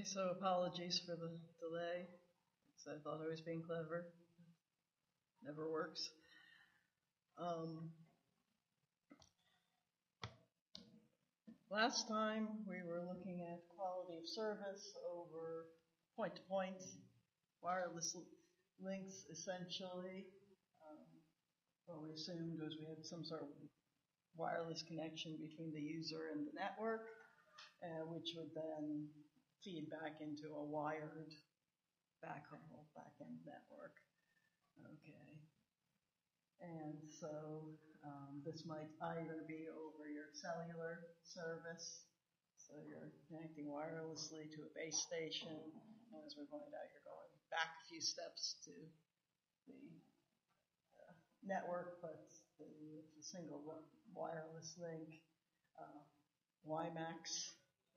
so apologies for the delay. I thought I was being clever. Never works. Last time we were looking at quality of service over point-to-point wireless links, essentially. What we assumed was we had some sort of wireless connection between the user and the network, which would then feed back into a wired back-end network. Okay. And so this might either be over your cellular service, so you're connecting wirelessly to a base station, and as we pointed out, you're going back a few steps to the network, but it's a single wireless link, WiMAX,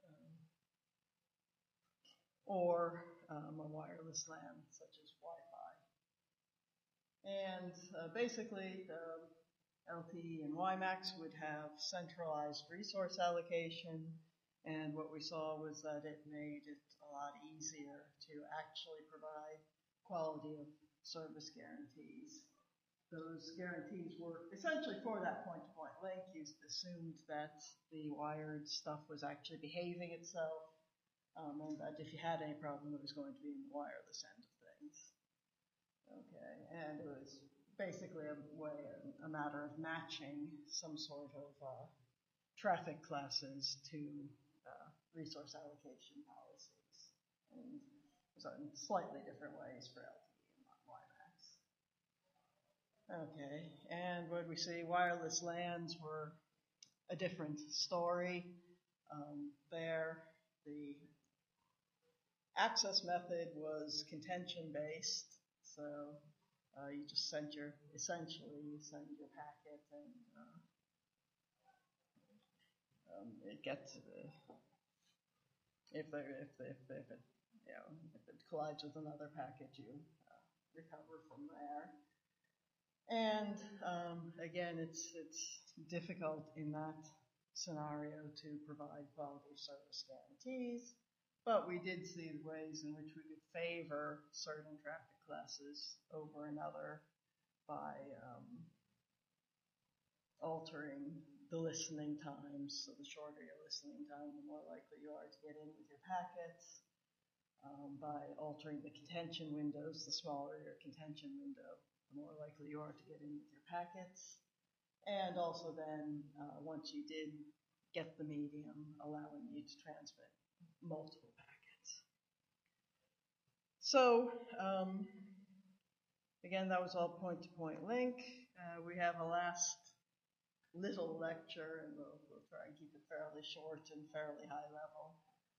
or a wireless LAN such as Wi-Fi. And basically, LTE and WiMAX would have centralized resource allocation, and what we saw was that it made it a lot easier to actually provide quality of service guarantees. Those guarantees were essentially for that point-to-point link. You assumed that the wired stuff was actually behaving itself, and that if you had any problem, it was going to be in the wireless end of things. Okay, and it was basically a matter of matching some sort of traffic classes to resource allocation policies. And so in slightly different ways for LTE and WiMAX. Okay, and what we see, wireless LANs were a different story. There, the access method was contention-based, so you just essentially send your packet, and it gets if it collides with another packet, you recover from there. And again, it's difficult in that scenario to provide quality of service guarantees, but we did see ways in which we could favor certain traffic classes over another by altering the listening times. So the shorter your listening time, the more likely you are to get in with your packets. By altering the contention windows, the smaller your contention window, the more likely you are to get in with your packets. And also then, once you did get the medium, allowing you to transmit multiple packets. So, again, that was all point-to-point link. We have a last little lecture, and we'll try and keep it fairly short and fairly high level,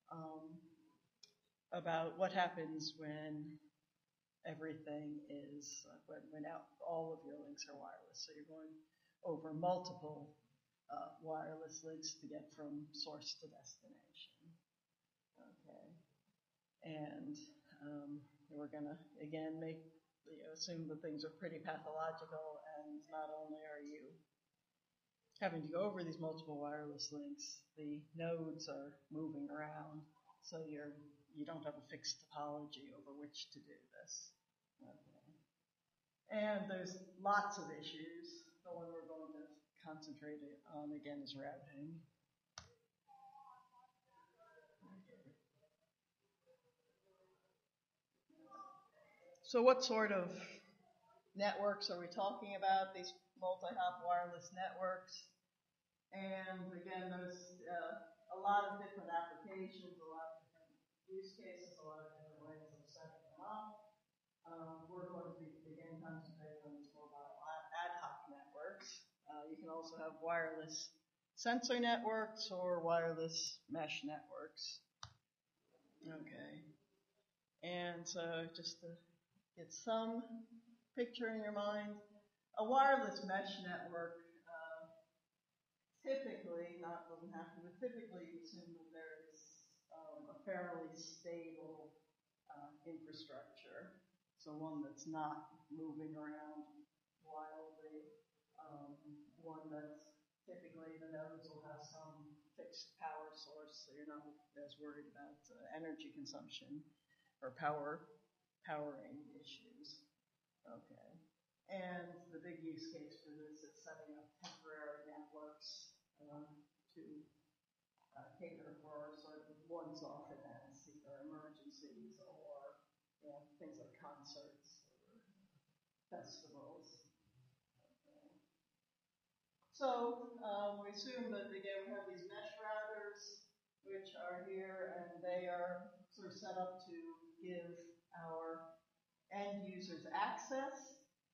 about what happens when everything is, when all of your links are wireless. So you're going over multiple wireless links to get from source to destination. Okay. And we're going to, again, assume that things are pretty pathological, and not only are you having to go over these multiple wireless links, the nodes are moving around, so you don't have a fixed topology over which to do this. Okay. And there's lots of issues. The one we're going to concentrate on again is routing. So what sort of networks are we talking about? These multi-hop wireless networks. And again, there's a lot of different applications, a lot of different use cases, a lot of different ways of setting them up. We're going to be, again, concentrating on these mobile ad hoc networks. You can also have wireless sensor networks or wireless mesh networks. Okay. And so just to get some picture in your mind, a wireless mesh network typically, doesn't have to, but typically you assume that there is a fairly stable infrastructure. So one that's not moving around wildly, one that's typically the nodes will have some fixed power source, so you're not as worried about energy consumption or powering issues. Okay. And the big use case for this is setting up temporary networks to cater for sort of once-off events, either emergencies or things like concerts or festivals. Okay. So we assume that, again, we have these mesh routers, which are here, and they are sort of set up to give our end users access.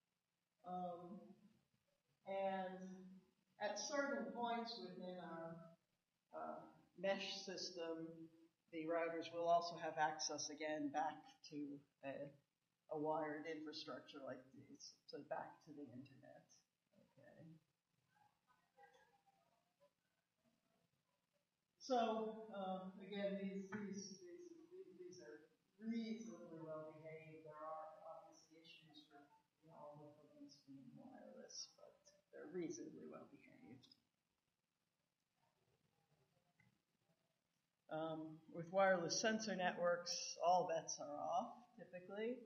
And at certain points within our mesh system, the routers will also have access again back to a wired infrastructure like these, so back to the internet. Okay. So again, these are reasonably well behaved. There are obviously issues with all of things being wireless, but they're reasonably well behaved. With wireless sensor networks, all bets are off, typically.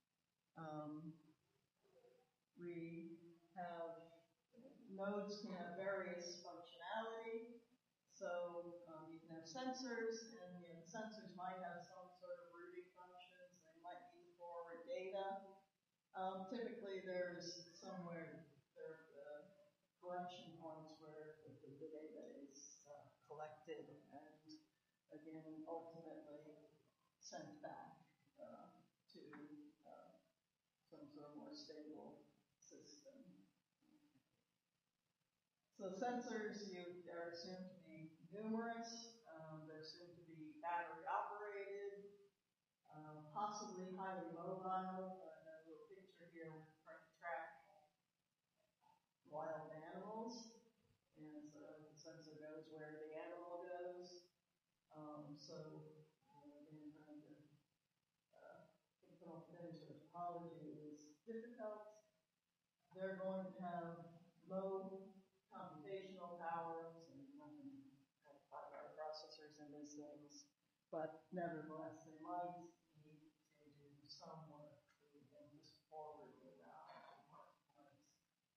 We have, nodes can have various functionality. So you can have sensors, and the sensors might have some sort of routing functions. They might need to forward data. Typically, there's somewhere there are collection points where the data is collected and, again, ultimately sent back to some sort of more stable system. So sensors are assumed to be numerous. They're assumed to be battery operated, possibly highly mobile. A little picture here, we're trying to track wild animals, and so the sensor knows where the animal goes. So again, trying to think of any sort of topology is difficult. They're going to have low computational power, so you don't have 5-hour processors in these things, but nevertheless, they might need to do some work to just forward without points.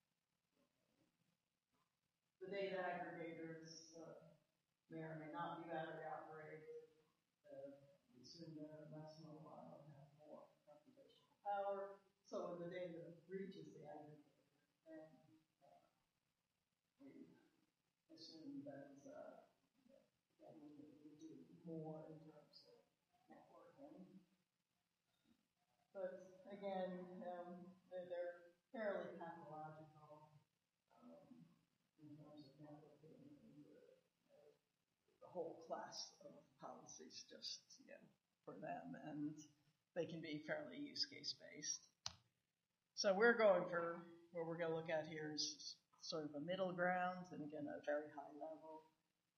The data aggregators may or may not be battery operated. We assume they're less mobile and have more computational power. So when the data reaches the aggregator, then we assume that we do more in terms of networking. But again, they're fairly pathological in terms of networking. The whole class of policies just for them, and they can be fairly use case based. So we're going for what we're going to look at here is sort of a middle ground, and again, a very high level.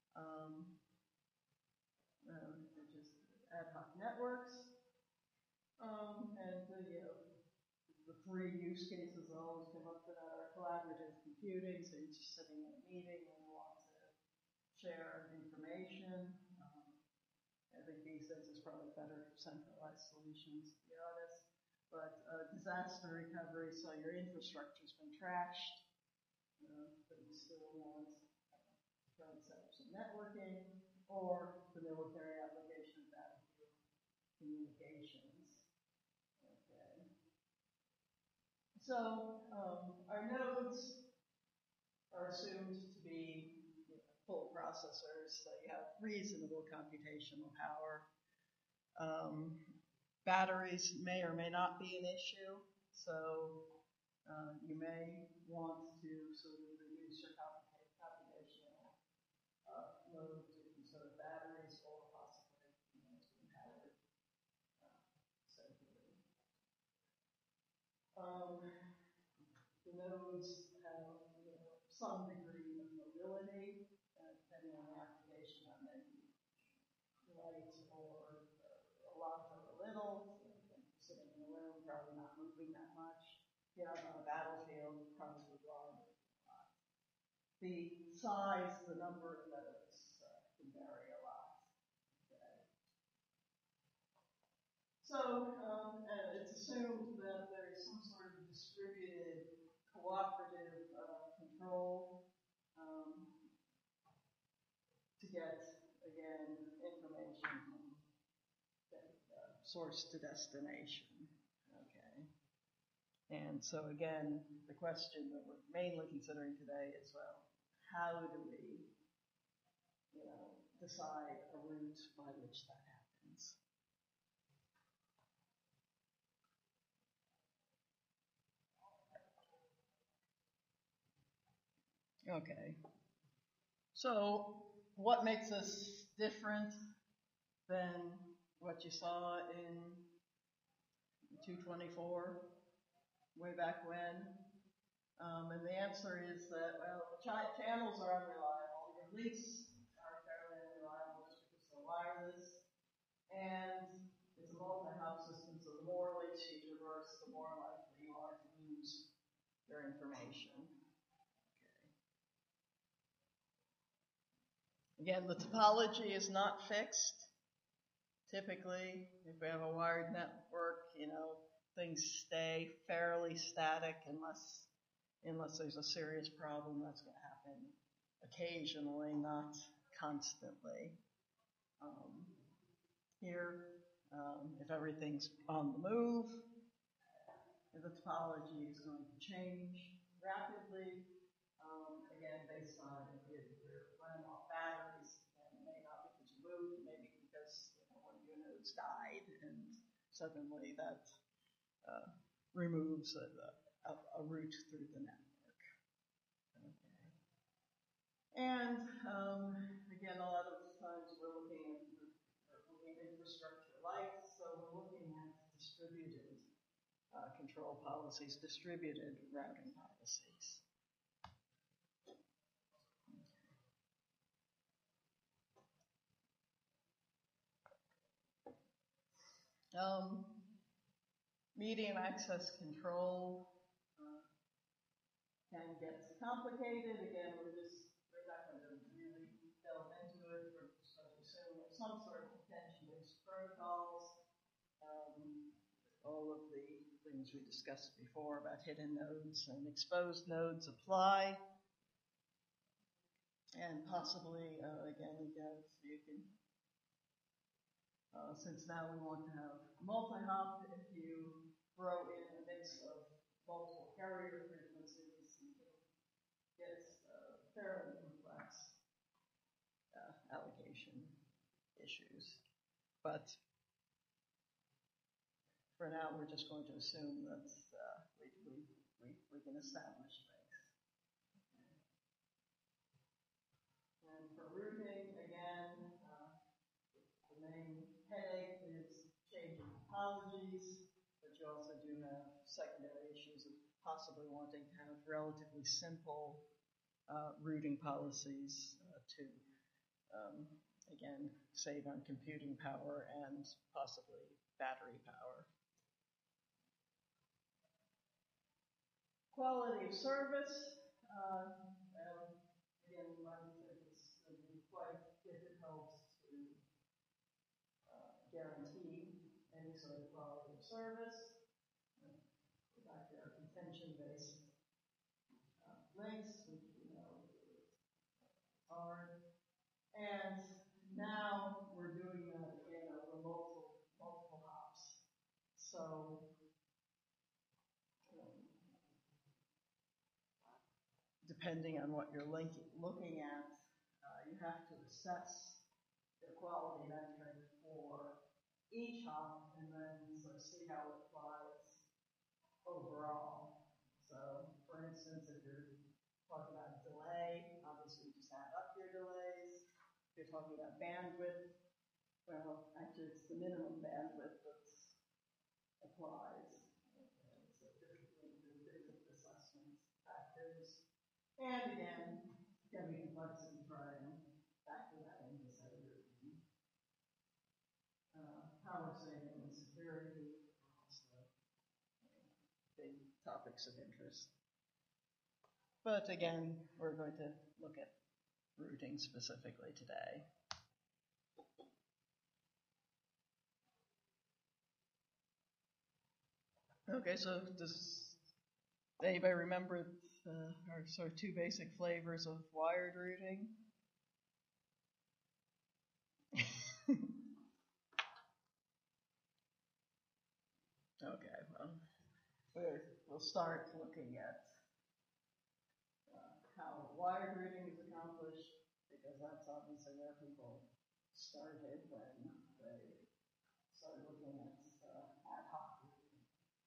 Just ad hoc networks. And the three use cases that always come up to that are collaborative computing, so you're just sitting in a meeting and you want to share information. I think these days is probably better for centralized solutions, to be honest. But disaster recovery, so your infrastructure's been trashed, but you still want to try and set up some networking, or the military application of battlefield communications. Okay. So our nodes are assumed to be full processors, so you have reasonable computational power. Batteries may or may not be an issue, so you may want to sort of reduce your computational load to sort of batteries or possibly to powered centrally. The nodes have some degree of mobility, depending on the application. That may be light or a lot or a little. So sitting in a room, probably not moving that much. On a battlefield, probably are moving a lot. The size, the number of nodes It's assumed that there's some sort of distributed cooperative control to get, again, information from source to destination. Okay. And so again, the question that we're mainly considering today is, well, how do we, decide a route by which that happens? Okay. So what makes us different than what you saw in 224 way back when? And the answer is that, well, channels are unreliable. Your links are fairly unreliable just because they're wireless. And it's a multi-hop system, so the more links you traverse, the more likely you are to lose your information. Again, the topology is not fixed. Typically, if we have a wired network, things stay fairly static unless there's a serious problem. That's going to happen occasionally, not constantly. If everything's on the move, the topology is going to change rapidly, again, based on if you're running off batteries, and it may not because you moved, maybe because one of your nodes died, and suddenly that removes a route through the network. Okay. And again, a lot of times we're looking at infrastructure light, so we're looking at distributed control policies, distributed routing policies. Medium access control can get complicated. Again, we're not going to really delve into it. We're just going to assume there's some sort of attention-based protocols. All of the things we discussed before about hidden nodes and exposed nodes apply. And possibly, again, you can since now we want to have multi-hop, if you throw in a mix of multiple carrier frequencies, you can get fairly complex allocation issues. But for now, we're just going to assume that we can establish things. And for routing, again, the main headache is changing topologies, but you also do have secondary issues of possibly wanting to have relatively simple routing policies to, again, save on computing power and possibly battery power. Quality of service, again, it's going to be quite difficult to guarantee any sort of quality of service. Go back to our contention-based links, which we know is hard. And now we're doing that again over multiple hops. So depending on what you're looking at, you have to assess the quality metric for each hop and then sort of see how it applies overall. So, for instance, if you're talking about delay, obviously you just add up your delays. If you're talking about bandwidth, well, actually it's the minimum bandwidth that applies. So different assessment factors. And again, can be complex and try and factor that into routing. Power saving and security are also big topics of interest. But again, we're going to look at routing specifically today. Okay, so does anybody remember our sort of two basic flavors of wired routing? Okay, well, we'll start looking at how wired routing is accomplished, because that's obviously where people started when they started looking at ad hoc routing.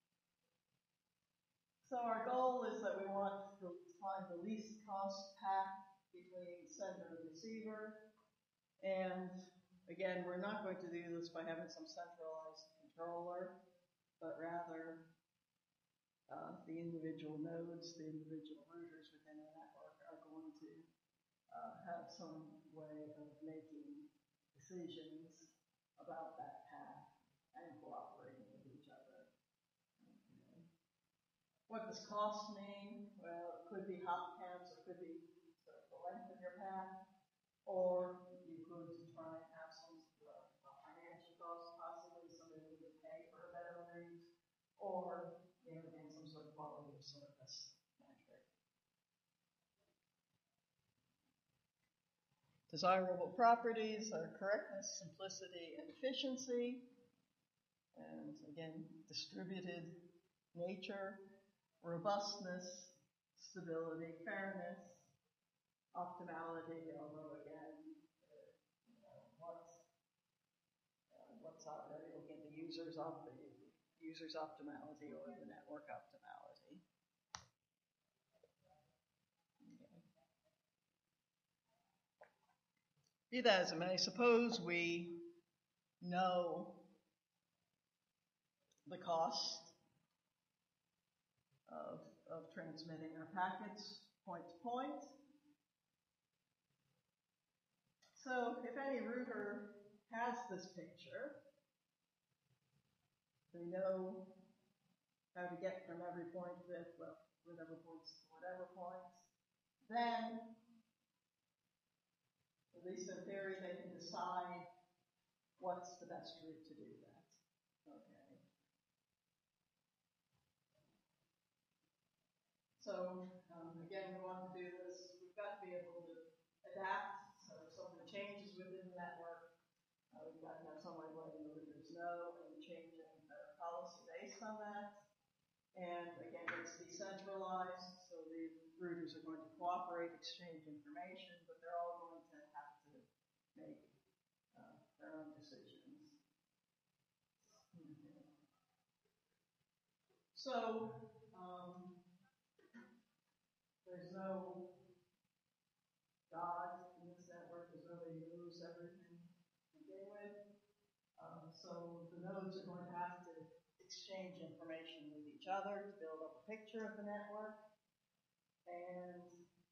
So our goal is that we want to find the least cost path between sender and receiver. And again, we're not going to do this by having some centralized controller, but rather the individual nodes, the individual routers within the network are going to have some way of making decisions about that path and cooperating with each other. Okay. What does cost mean? Well, it could be hop counts, it could be sort of the length of your path, or you could try and have some financial cost, possibly somebody would pay for a better route, or again, some sort of quality of service metric. Desirable properties are correctness, simplicity, and efficiency. And again, distributed nature, robustness, stability, fairness, optimality, although again, what's already looking at the user's optimality or the network optimality. Be that as it may, suppose we know the cost of transmitting our packets point to point. So if any router has this picture, they know how to get from every point to, well, whatever points to whatever points, then at least in theory, they can decide what's the best route to do that. Okay. So again, we want to do this. We've got to be able to adapt. So if something changes within the network, we've got to have some way of letting the routers know and changing their policy based on that. And again, it's decentralized, so the routers are going to cooperate, exchange information, but they're all going to have to make their own decisions. So there's no God in this network. There's nobody who knows everything to begin with. So the nodes are going to have to exchange information with each other to build up a picture of the network. And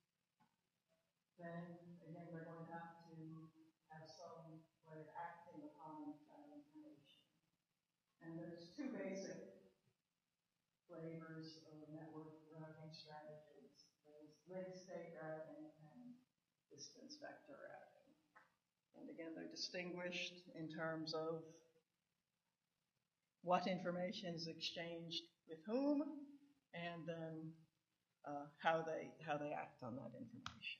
then, again, they're going to have some way of acting upon that information. And there's two basic flavors of network routing strategies. There's link state routing and distance vector routing. And again, they're distinguished in terms of what information is exchanged with whom, and then how they act on that information.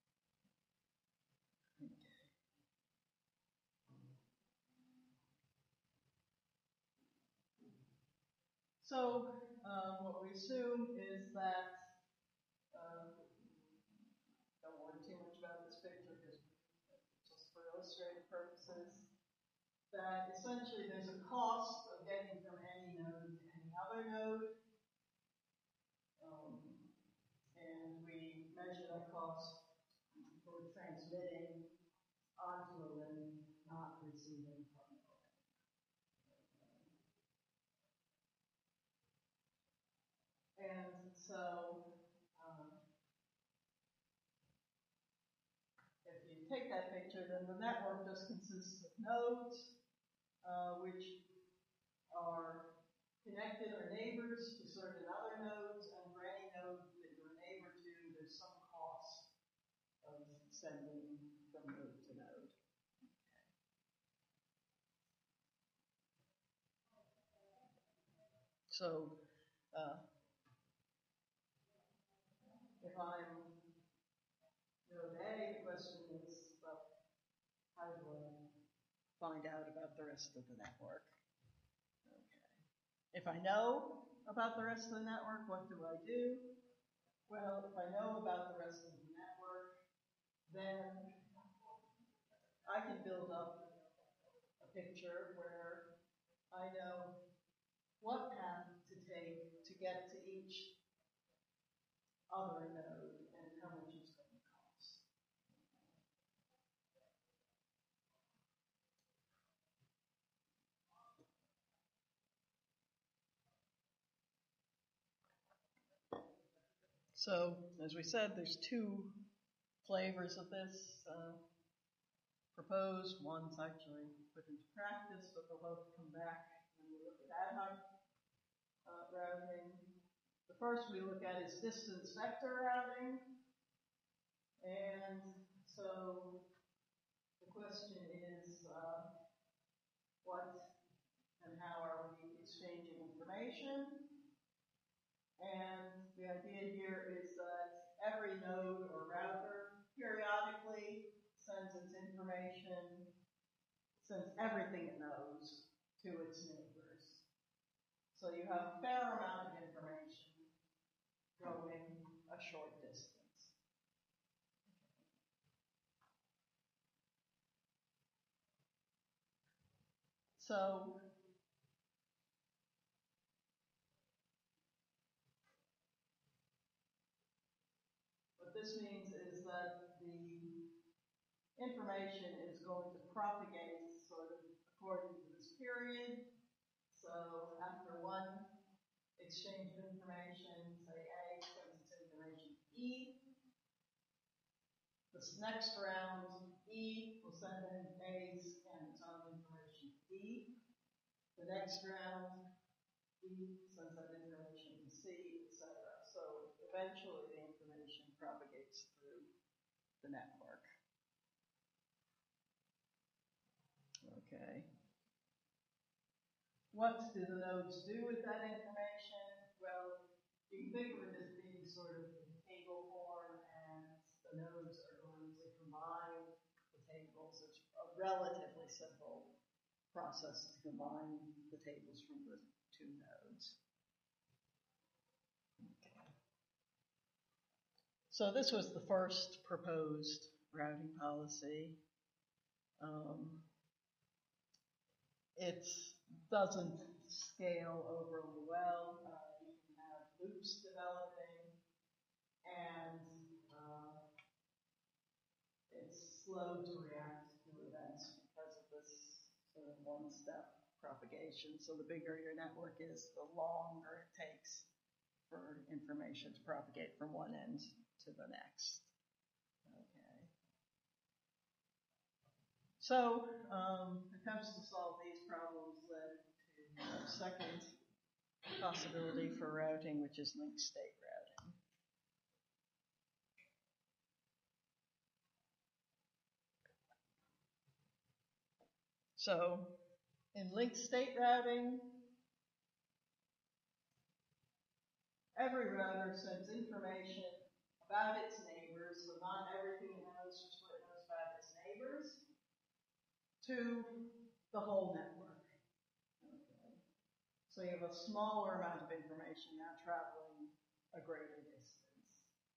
So what we assume is that, don't worry too much about this picture because just for illustrative purposes, that essentially there's a cost of getting from any node to any other node. And we measure that cost for transmitting onto a link, not receiving from a link. And so if you take that picture, then the network just consists of nodes, which are connected or neighbors to certain other nodes, and for any node that you're a neighbor to, there's some cost of sending from node to node. Okay. So if I'm node A, the question is, well, how do I find out about the rest of the network? Okay. If I know about the rest of the network, what do I do? Well, if I know about the rest of the network, then I can build up a picture where I know what path to take to get to each other node and how much it's going to cost. So, as we said, there's two flavors of this proposed. One's actually put into practice, but they'll both come back when we look at ad hoc routing. The first we look at is distance vector routing. And so the question is, what and how are we exchanging information? And the idea here is that every node or router periodically sends its information, sends everything it knows to its neighbors. So you have a fair amount of information going a short distance. So what this means is that the information is going to propagate sort of according to this period. So after one exchange of information, say A sends its information to E. This next round, E will send in A's and its own information to D. The next round, E sends that information to C, etc. So eventually the information propagates through the network. Okay. What do the nodes do with that information? Well, you can think of it as being sort of in table form, and the nodes are going to combine the tables. It's a relatively simple process to combine the tables from the two nodes. Okay. So this was the first proposed routing policy. It doesn't scale overly well. You can have loops developing, and it's slow to react to events because of this sort of one-step propagation. So the bigger your network is, the longer it takes for information to propagate from one end to the next. Okay. So attempts to solve these problems led to a second possibility for routing, which is linked state routing. So in linked state routing, every router sends information about its neighbors, so not everything it knows, just what it knows about its neighbors, to the whole network. Okay. So you have a smaller amount of information now traveling a greater distance.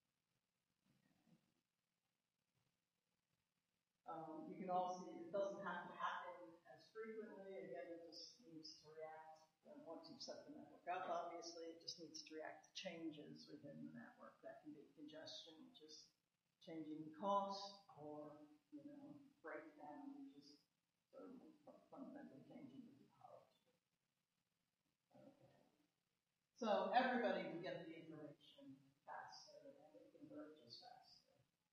Okay. You can also see it doesn't have to happen as frequently. Again, it just needs to react once you've set the network up. Obviously, it just needs to react to changes within the network. That can be congestion, just changing the cost, or breakdown, which is sort of fundamentally changing the topology. Okay. So everybody can get the information faster, and it converges faster.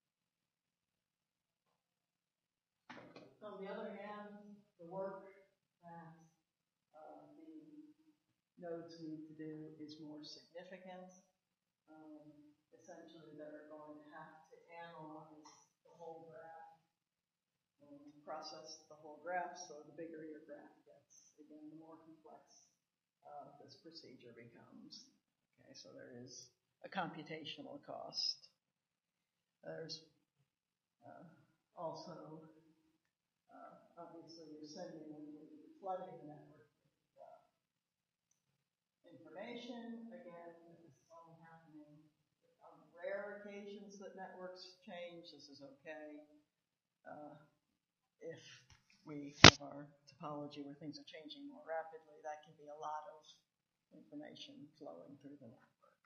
On the other hand, the work that the nodes need to do is more significant. Essentially, they're going to have to analyze the whole graph and process the whole graph. So the bigger your graph gets, again, the more complex this procedure becomes. Okay, so there is a computational cost. There's also, obviously, you're sending and flooding the network with information. Again, this is only happening on rare occasions that networks change. This is okay. If we have our topology where things are changing more rapidly, that can be a lot of information flowing through the network.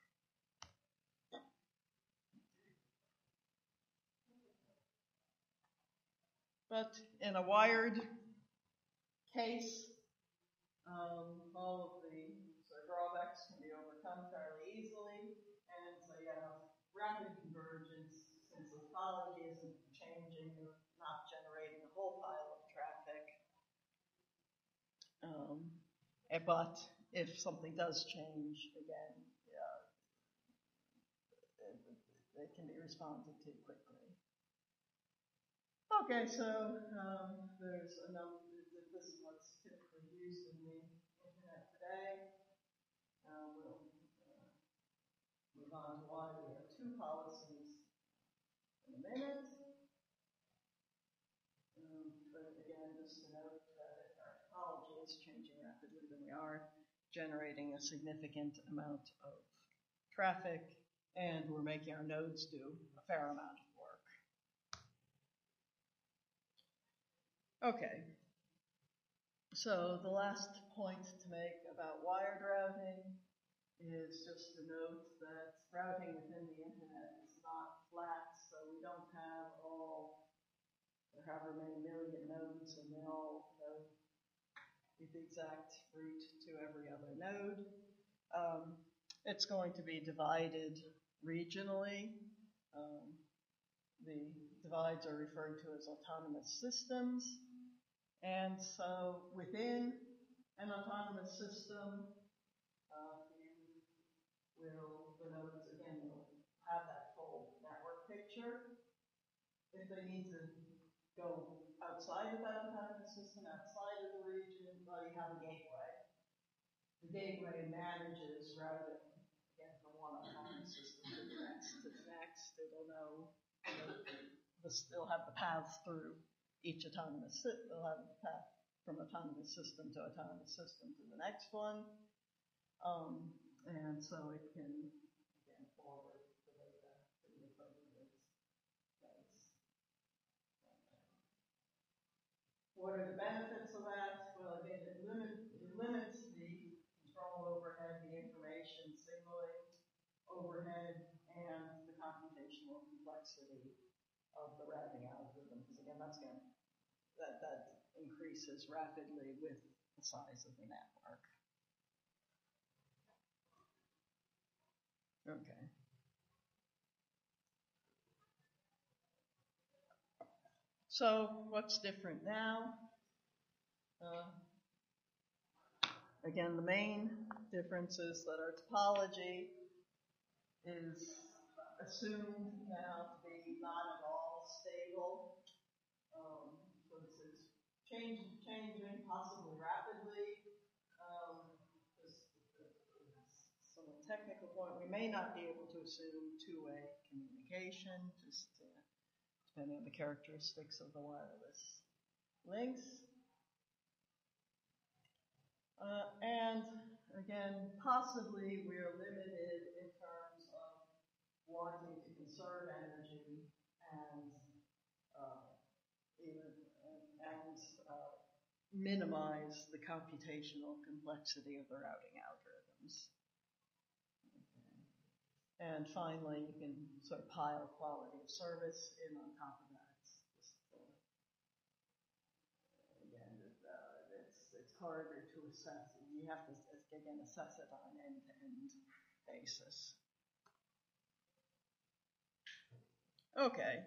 But in a wired case, all of the sort of drawbacks can be overcome fairly easily, and so you have rapid convergence since the topology isn't changing, you're not generating a whole pile of traffic. But if something does change, again, it can be responded to quickly. Okay, so there's a number. This is what's typically used in the internet today. We'll move on to why we have two policies in a minute. But again, just to note that our topology is changing rapidly, then we are generating a significant amount of traffic, and we're making our nodes do a fair amount of work. Okay. So the last point to make about wired routing is just to note that routing within the internet is not flat, so we don't have all, however many million nodes, and they all know the exact route to every other node. It's going to be divided regionally. The divides are referred to as autonomous systems. And so within an autonomous system, the nodes, again, will have that full network picture. If they need to go outside of that autonomous system, outside of the region, well, you have a gateway. The gateway manages routing, again, from one autonomous system to the next. It'll know, it'll have the paths through each autonomous system. It'll have the path from autonomous system to autonomous system to the next one. And so it can, again, forward the data to the appropriate place. What are the benefits of that? Well, again, it limits the control overhead, the information signaling overhead, and the computational complexity of the routing algorithm. Because again, that increases rapidly with the size of the network. Okay. So what's different now? Again, the main difference is that our topology is assumed now to be not at all stable. So this is changing, possibly rapidly. From a technical point, we may not be able to assume two-way communication, just depending on the characteristics of the wireless links. And again, possibly we are limited in terms of wanting to conserve energy and minimize the computational complexity of the routing algorithms. Okay. And finally, you can sort of pile quality of service in on top of that. Again, it's harder to assess. You have to, again, assess it on an end-to-end basis. Okay.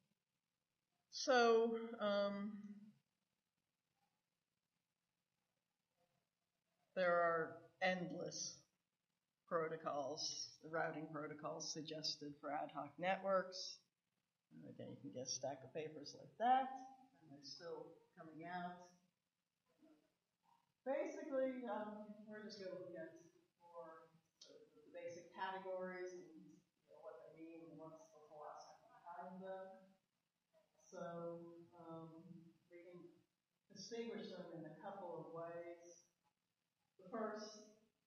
So, there are endless protocols, the routing protocols suggested for ad hoc networks. Again, you can get a stack of papers like that, and they're still coming out. Basically, we're just going to look at for the basic categories and what they mean and what's the philosophy behind them. So we can distinguish them in a couple of ways. The first,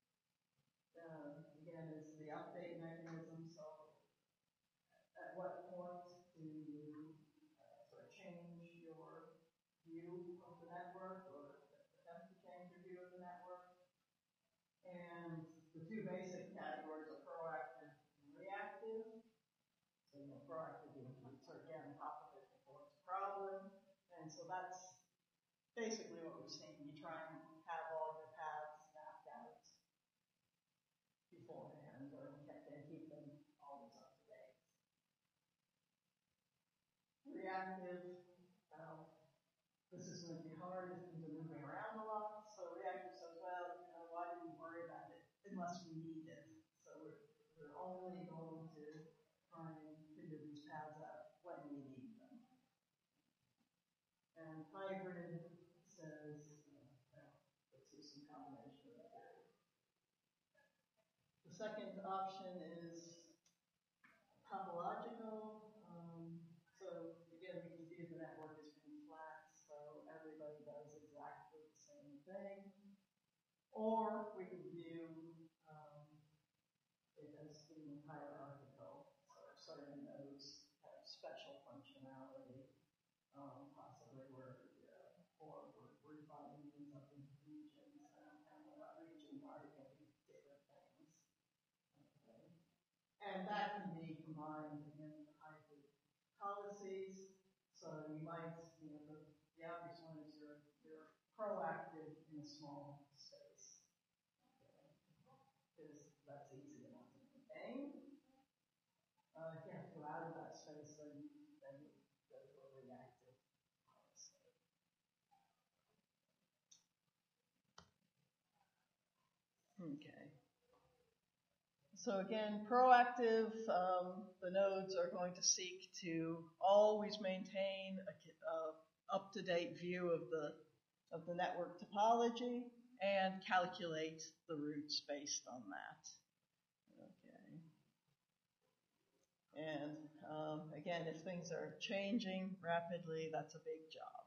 again, is the update mechanism. So at what point do you sort of change your view of the network or attempt to change your view of the network? And the two basic categories are proactive and reactive. So, proactive, you sort of get on top of it before it's a problem. And so that's basically what we've seen. You try and have all your paths mapped out beforehand or keep them always up to date. Reactive, this is going to be hard if you're moving around a lot. So reactive says, well, why do we worry about it unless we need it? So we're only going to try and figure these paths out when we need them. And hybrid says, let's do some combination of that. The second option is topological. So again, we can view the network as being flat, so everybody does exactly the same thing. Or we can view it as being hierarchical, so certain nodes have special functionality, possibly we're dividing these up into regions, and that region are going to be different things. Okay. And that can be combined in hybrid policies. So you might, the obvious one is you're proactive in a small space. Because that's easy enough to maintain. If you have to go out of that space, then you go to a reactive policy. Okay. So again, proactive, the nodes are going to seek to always maintain a up-to-date view of the network topology and calculate the routes based on that. Okay. And again, if things are changing rapidly, that's a big job.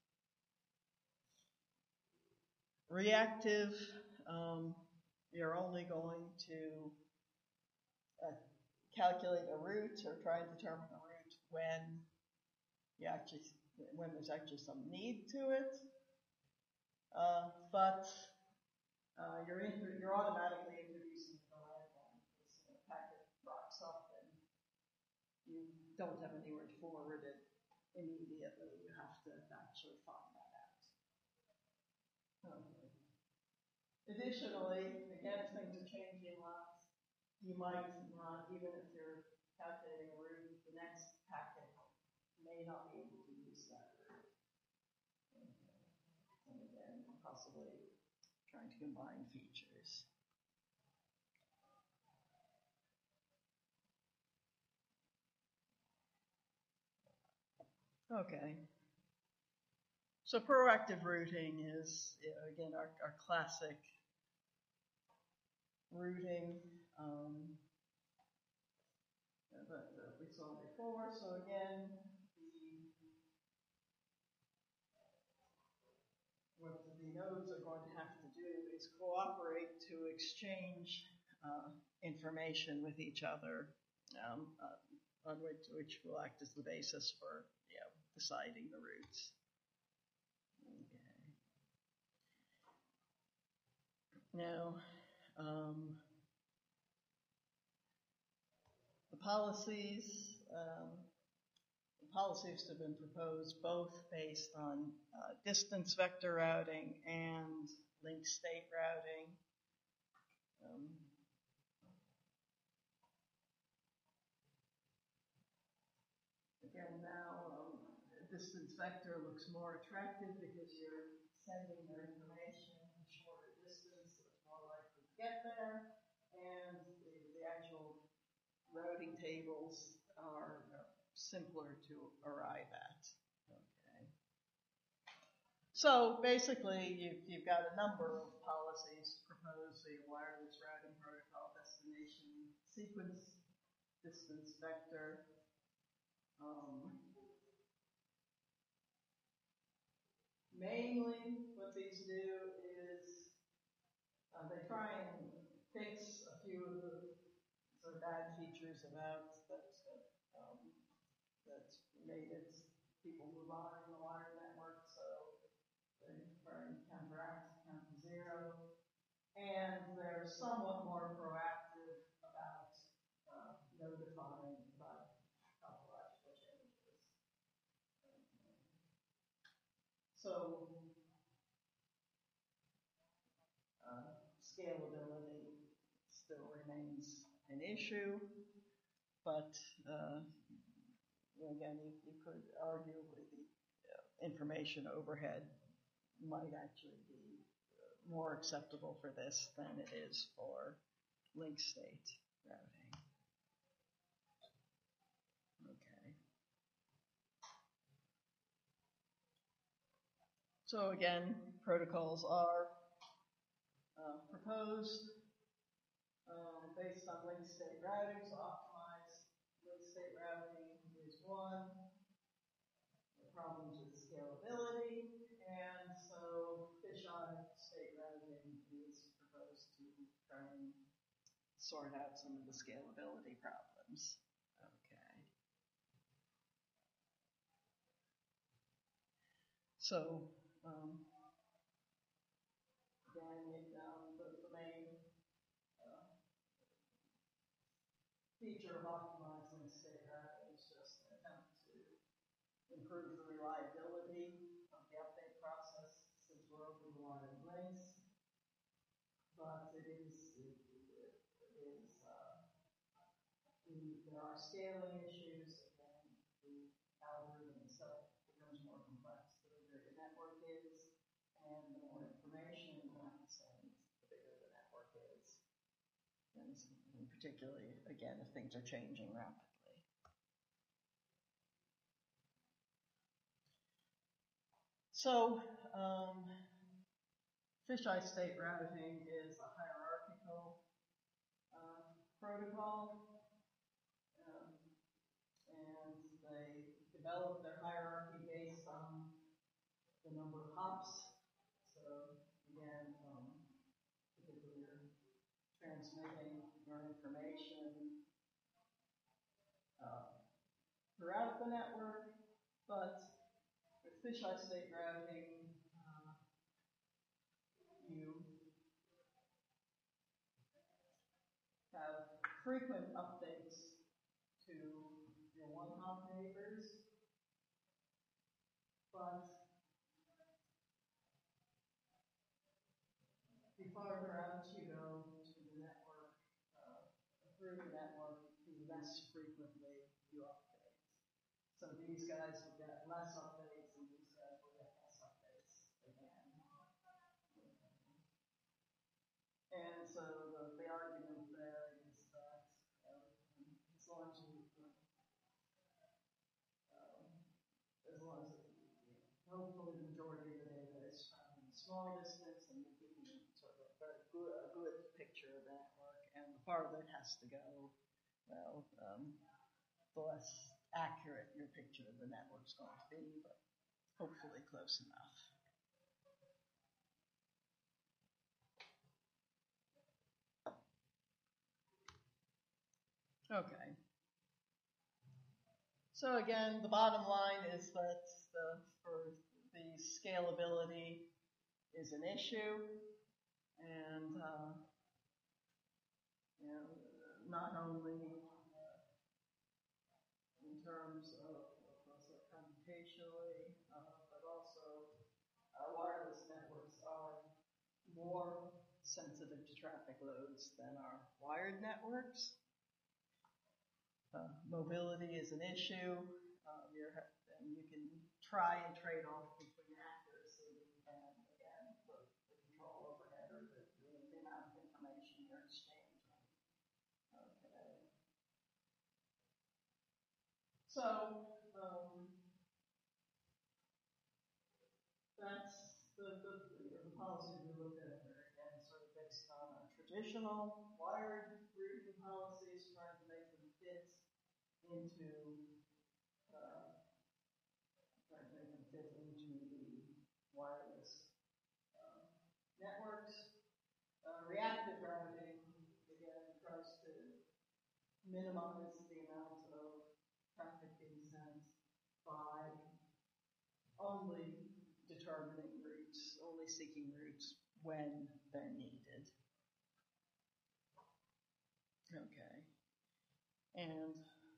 Reactive, you're only going to calculate a route or try and determine a route when there's actually some need to it. But you're automatically introducing delay because the packet rocks up and you don't have anywhere to forward it immediately. You have to actually find that out. Okay. Additionally, again, if things are changing lots, you might not, even if you're calculating a route, the next packet may not be able to use that route. Okay. And again, possibly trying to combine features. Okay. So proactive routing is, again, our classic routing that we saw before. So again, what the nodes are going to have to do is cooperate to exchange information with each other, on which will act as the basis for deciding the routes. Okay. Now, the policies have been proposed both based on distance vector routing and linked state routing. Again, now distance vector looks more attractive because you're sending their information a shorter distance, so it's more likely to get there, and the actual routing tables are simpler to arrive at. Okay. So basically, you've got a number of policies proposed: the wireless routing protocol, destination sequence distance vector. Mainly what these do is they try and fix a few of the sort of bad features about that that's made it people move on in the wired network. So they try and counteract, count to zero, and they're somewhat more proactive about notifying about topological changes. So scalability still remains an issue, but again, you could arguably the information overhead might actually be more acceptable for this than it is for link state routing. Okay. So again, protocols are proposed based on link state routing. So optimized link state routing is one. The problems with scalability, and so fisheye state routing is proposed to try and sort out some of the scalability problems. Okay. So again, the main feature of optimized link state routing is just an attempt to improve the reliability of the update process since we're open wired links. But there are scaling issues, and the algorithm itself becomes more complex the bigger the network is, and the more information you have to send, the bigger the network is. And particularly, again, if things are changing rapidly. So, fisheye state routing is a hierarchical protocol. And they develop their hierarchy based on the number of hops. So again, typically you're transmitting your information throughout the network, but with fisheye state routing, you have frequent updates to your one-hop neighbors, but the farther out you go to the network, through the network, the less frequently you update. So these guys will get less updates, and these guys will get less updates again. And so the argument there is that as long as hopefully the majority of the data is from small distance, and you're giving sort of a good picture of the network, and the farther it has to go, well, the less accurate your picture of the network's going to be, but hopefully close enough. Okay. So again, the bottom line is that for the scalability is an issue, and not only in terms of computationally, but also wireless networks are more sensitive to traffic loads than our wired networks. Mobility is an issue. You can try and trade off between accuracy and, again, the control overhead, or the amount of information you're exchanging. Okay. So that's the policies we looked at, again, sort of based on a traditional wired routing policies, trying to make them fit into the wireless networks. Reactive routing, again, tries to minimize the amount of traffic being sent by only determining routes, only seeking routes when they're needed. Okay. And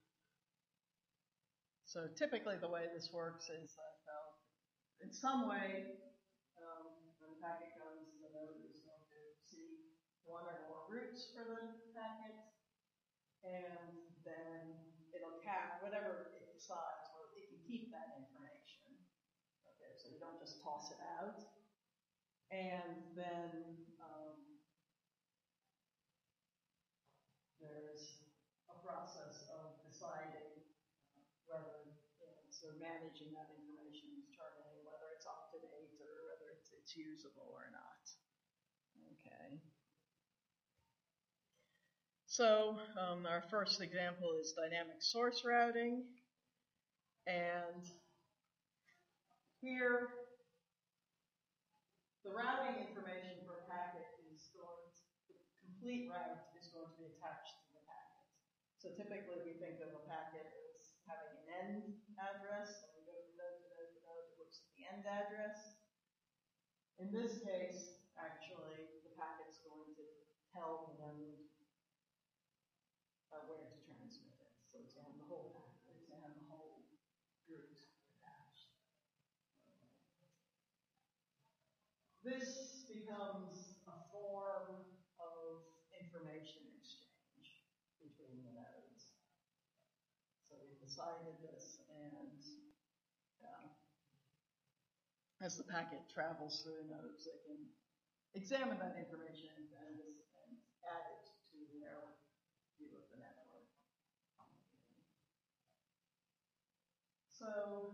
so typically the way this works is that in some way, when the packet comes, the node is going to see one or more routes for the packet, and then it'll cap whatever it decides, well, it can keep that information. Okay, so you don't just toss it out. And then there's a process of deciding whether, so managing that information, determining whether it's up to date or whether it's usable or not. Okay. So our first example is dynamic source routing. And here, the routing information for a packet is the complete route is going to be attached to the packet. So typically we think of a packet as having an end address, and we go from node to node to node, it looks at the end address. In this case, actually, the packet's going to tell the node where to transmit it. So it's going to have the whole packet, it's going to have the whole route attached. This becomes a form of information exchange between the nodes. So we've decided this, and as the packet travels through the nodes, they can examine that information and add it to their view of the network. So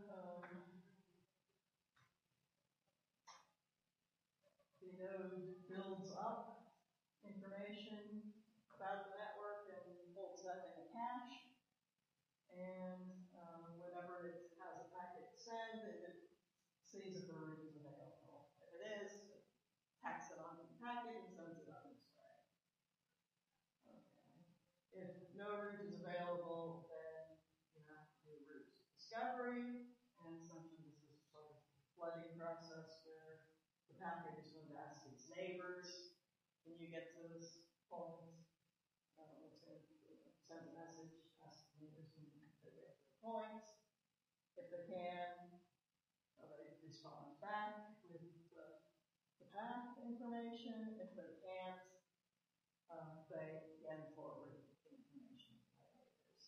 the node builds up information about the network and holds that in a cache. And whenever it has a packet to send, it sees if the route is available. If it is, it tacks it onto the packet and sends it on its way. Okay. If no route is available, then you have to do route discovery, and essentially this is sort of a flooding process where the packet is going to ask its neighbors, when you get to this point, it's going to send a message, ask the neighbors when they get to the point. If they can, they respond back with the path information. If they can't, they again forward the information to the neighbors.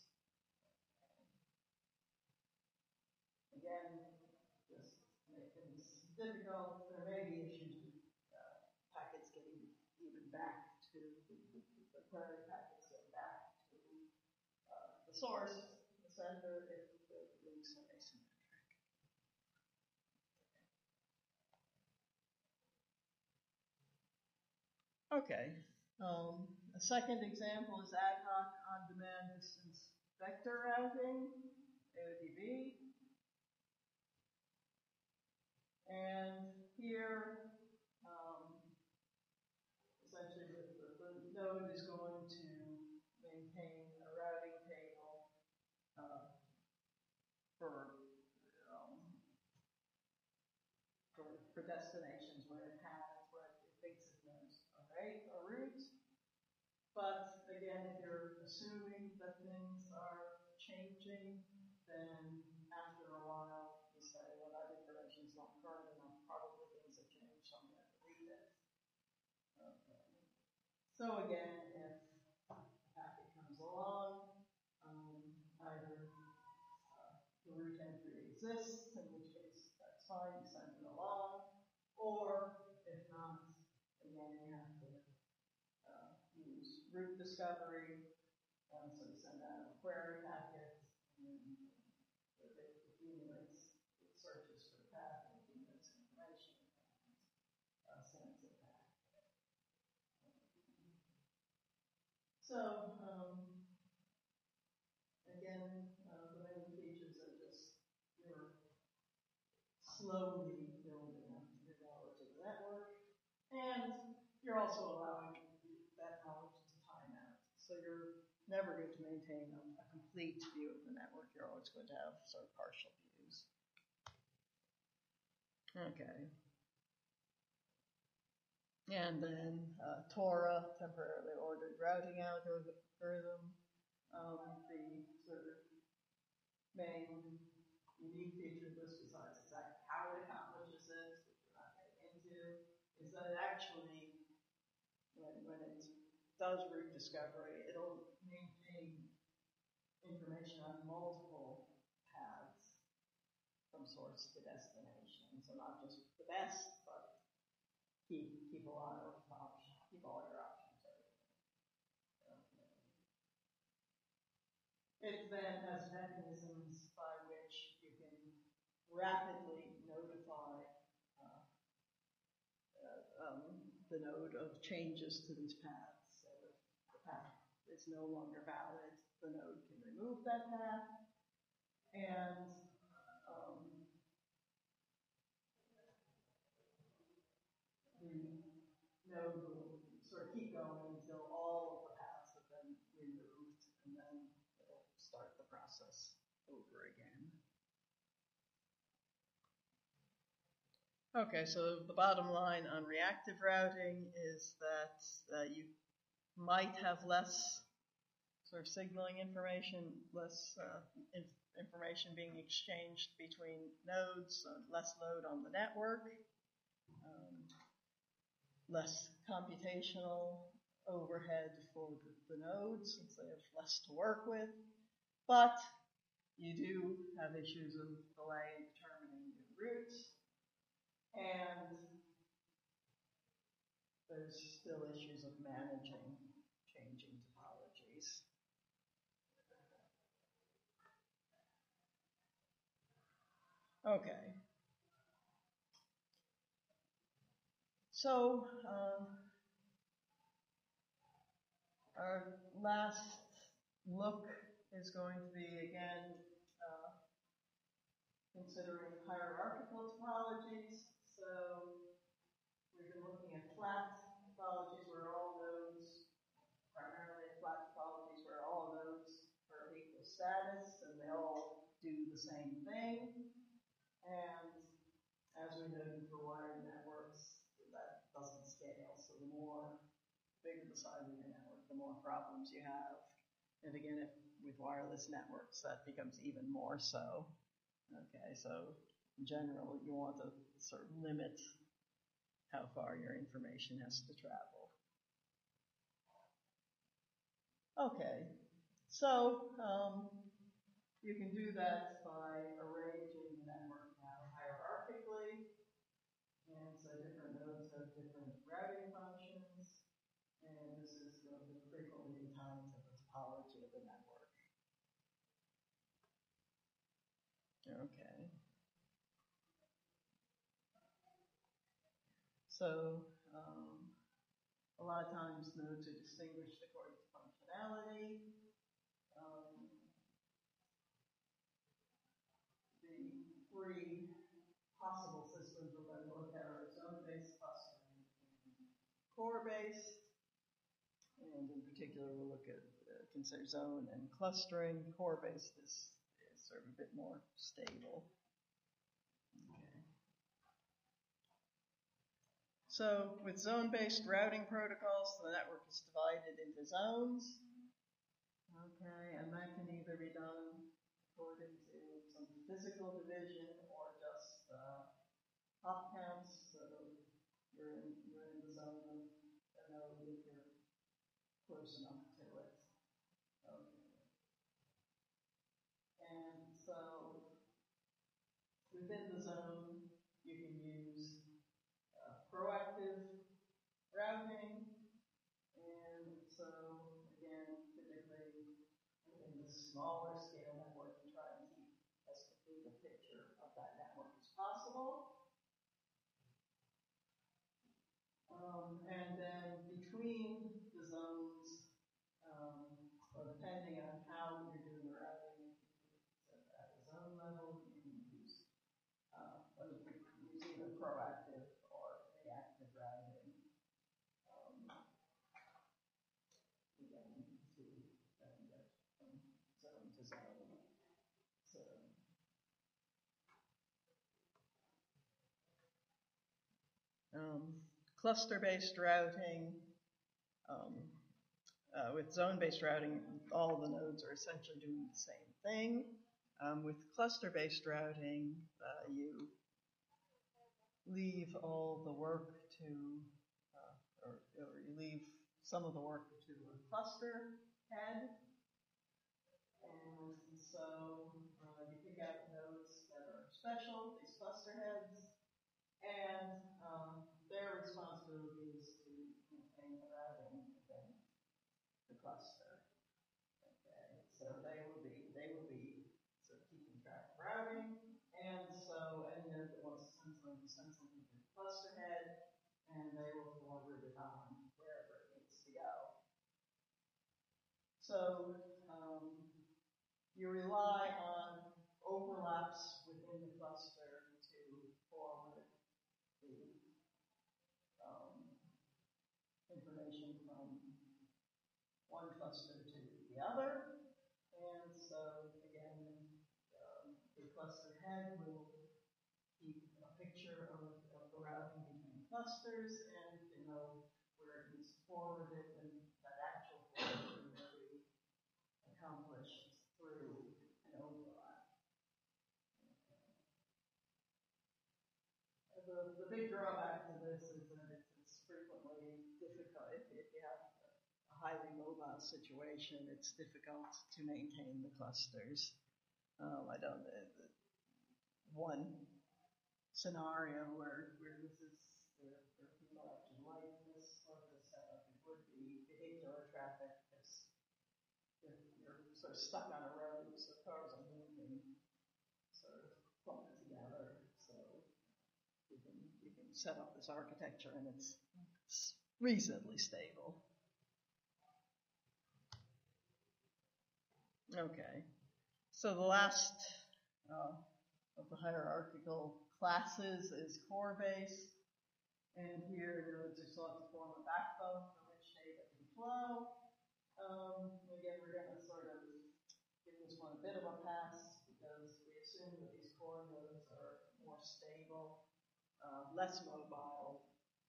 Again, just to make things difficult, there may be issues with packets getting even back to the query packets getting back to the source, the sender, if the links are asymmetric. Okay. A second example is ad hoc on-demand distance vector routing, AODV. And here, essentially, the node is going to maintain a routing table for destinations where it thinks it knows a route. But again, if you're assuming that things are changing, then after a while you say, well, that information is not current enough. Probably things have changed, so I'm going to delete it. Okay. So again, if a packet comes along, either the route entry exists, in which case that's fine, you send it along, or if not, again, you have to use route discovery, so you send out a query packet, and it accumulates, it searches for the path, and accumulates information, and sends it back. slowly building up your knowledge of the network, and you're also allowing that knowledge to time out. So you're never going to maintain a complete view of the network. You're always going to have sort of partial views. Okay. And then TORA, temporarily ordered routing algorithm. The sort of main unique feature of this, besides exactly how it accomplishes this, which we're not getting into, is that it actually, when it does root discovery, it'll maintain information on multiple paths from source to destination. So not just the best, but keep a lot of options, keep all your options open. It then has mechanisms by which you can rapidly notify the node of changes to these paths. So if the path is no longer valid, the node can remove that path, and the node will sort of keep going until all of the paths have been removed, and then it'll start the process over again. Okay, so the bottom line on reactive routing is that you might have less sort of signaling information, less information being exchanged between nodes, less load on the network, less computational overhead for the nodes since they have less to work with, but you do have issues of delay in determining new routes, and there's still issues of managing changing topologies. Okay. So our last look is going to be, again, considering hierarchical topologies. So we've been looking at flat topologies where all nodes, primarily flat topologies where all nodes are of equal status and they all do the same thing. And as we noted for wired networks, that doesn't scale. So the bigger the size of your network, the more problems you have. And again, with wireless networks, that becomes even more so. Okay, so in general, you want to sort of limit how far your information has to travel. Okay, so you can do that by arranging the network now hierarchically. And so different nodes have different routing functions. And this is going to frequently be tied to the topology of the network. Okay. So a lot of times nodes are distinguished according to functionality. The three possible systems we're going to look at are zone-based clustering and core-based. And in particular, we'll look at consider zone and clustering. Core-based is sort of a bit more stable. Okay. So with zone-based routing protocols, the network is divided into zones. Okay, and that can either be done according to some physical division or just hop counts. So you're in the zone of a node if you're close enough to it. Okay. And so within the zone, you can use proactive routing. And so again, typically in the smaller scale network, you try and keep as complete a picture of that network as possible. And then between the zones, or depending on how you're doing the routing, so at the zone level, you can use what we zone. So, cluster-based routing, with zone-based routing, all the nodes are essentially doing the same thing. With cluster-based routing, you leave all the work to, or you leave some of the work to a cluster head. And so you pick out nodes that are special, these cluster heads, and their responsibility is to maintain the routing within the cluster. Okay, so they will be sort of keeping track of routing, and so any node that wants to send something to the cluster head, and they will forward it on wherever it needs to go. So you rely on overlaps within the cluster to forward the information from one cluster to the other. And so, again, the cluster head will keep a picture of the routing between clusters, and you know where it needs to forward it, and that actual forwarding will be accomplished through an overlap. The big drawback to this is that it's frequently difficult. If you have a highly mobile situation, it's difficult to maintain the clusters. One scenario where this is where people actually like this sort of setup, it would be vehicular traffic, because if you're sort of stuck on a road, so cars are moving sort of clumped together. So you can set up this architecture, and it's reasonably stable. Okay, so the last of the hierarchical classes is core-based, and here nodes are sought to form a backbone from which data can flow. Again, we're going to sort of give this one a bit of a pass, because we assume that these core nodes are more stable, less mobile,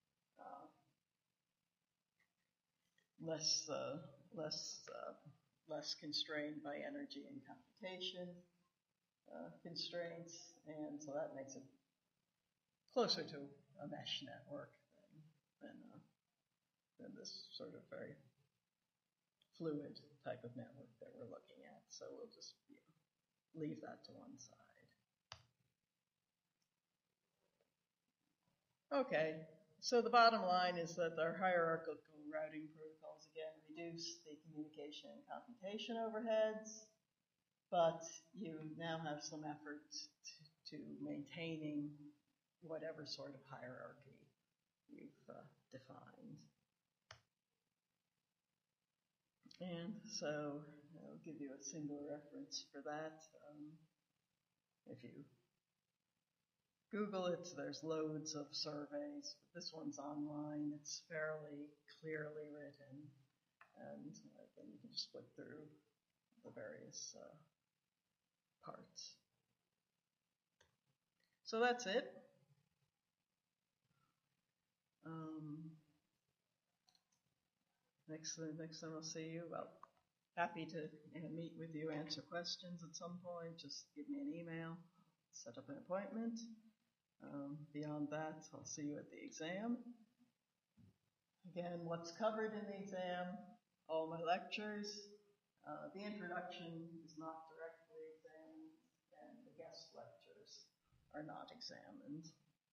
less constrained by energy and computation constraints, and so that makes it closer to a mesh network than this sort of very fluid type of network that we're looking at. So we'll just leave that to one side. Okay, so the bottom line is that our hierarchical routing protocols, again, reduce the communication and computation overheads, but you now have some effort to maintaining whatever sort of hierarchy you've defined. And so I'll give you a single reference for that. If you Google it, there's loads of surveys. This one's online. It's fairly clearly written. And again, you can just flip through the various parts. So that's it. Next time I'll see you, well, happy to meet with you, answer questions at some point. Just give me an email, set up an appointment. Beyond that, I'll see you at the exam. Again, what's covered in the exam, all my lectures. The introduction is not directly examined, and the guest lectures are not examined.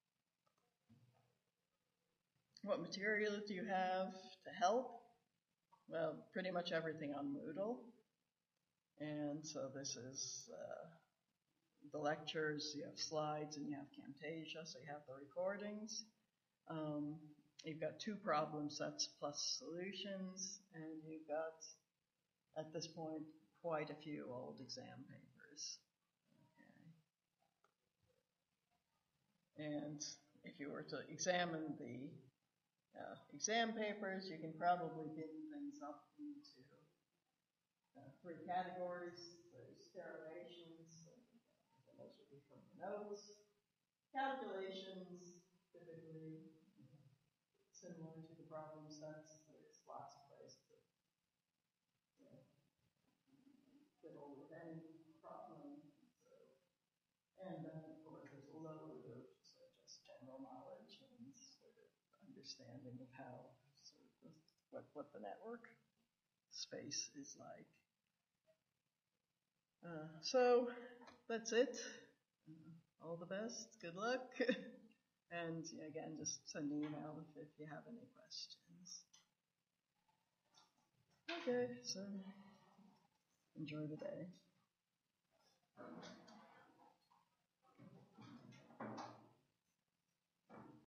What material do you have to help? Well, pretty much everything on Moodle. And so this is the lectures, you have slides, and you have Camtasia, so you have the recordings. You've got 2 problem sets plus solutions, and you've got, at this point, quite a few old exam papers. Okay. And if you were to examine the exam papers, you can probably bin things up into 3 categories. There's derivations, and those would be from the notes. Calculations, typically similar to the problem sets. There's lots of ways to fiddle with any problem. So, and then, of course, there's a load of just general knowledge and sort of understanding of how, sort of what the network space is like. So that's it. All the best. Good luck. And again, just send an email if you have any questions. Okay, so enjoy the day.